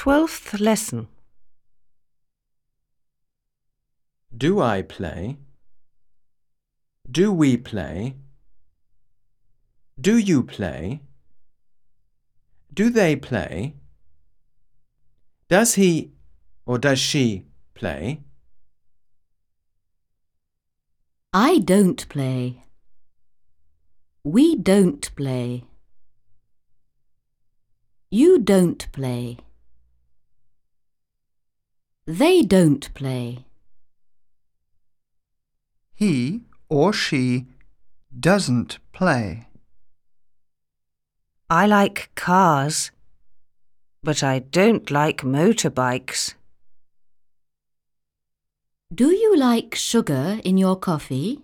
12th lesson. Do I play? Do we play? Do you play? Do they play? Does he or does she play? I don't play. We don't play. You don't play. They don't play. He or she doesn't play. I like cars, but I don't like motorbikes. Do you like sugar in your coffee?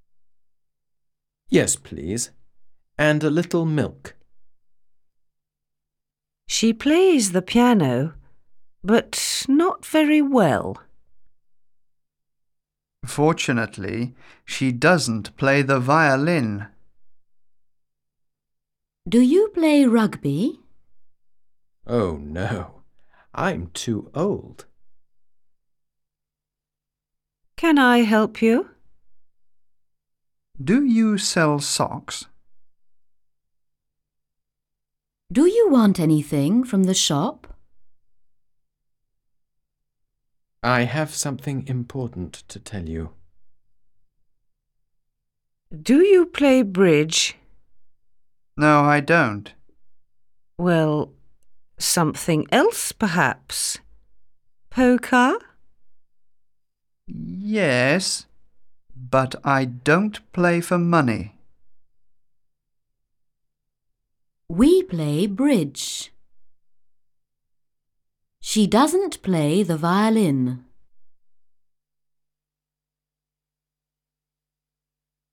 Yes, please. And a little milk. She plays the piano, but not very well. Fortunately, she doesn't play the violin. Do you play rugby? Oh, no. I'm too old. Can I help you? Do you sell socks? Do you want anything from the shop? I have something important to tell you. Do you play bridge? No, I don't. Well, something else perhaps. Poker? Yes, but I don't play for money. We play bridge. She doesn't play the violin.